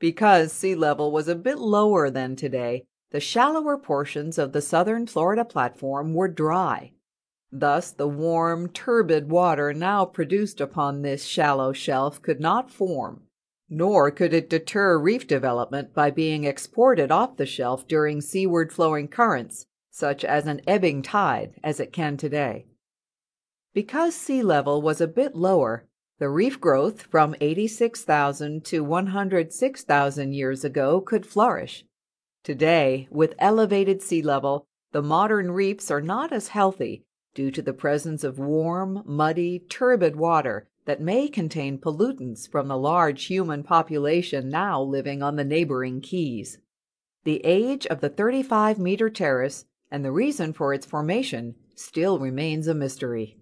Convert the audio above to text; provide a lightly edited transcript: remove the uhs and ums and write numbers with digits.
Because sea level was a bit lower than today, the shallower portions of the southern Florida platform were dry. Thus, the warm, turbid water now produced upon this shallow shelf could not form, nor could it deter reef development by being exported off the shelf during seaward flowing currents, such as an ebbing tide, as it can today. Because sea level was a bit lower, the reef growth from 86,000 to 106,000 years ago could flourish. Today, with elevated sea level, the modern reefs are not as healthy due to the presence of warm, muddy, turbid water that may contain pollutants from the large human population now living on the neighboring keys. The age of the 35-meter terrace and the reason for its formation still remains a mystery.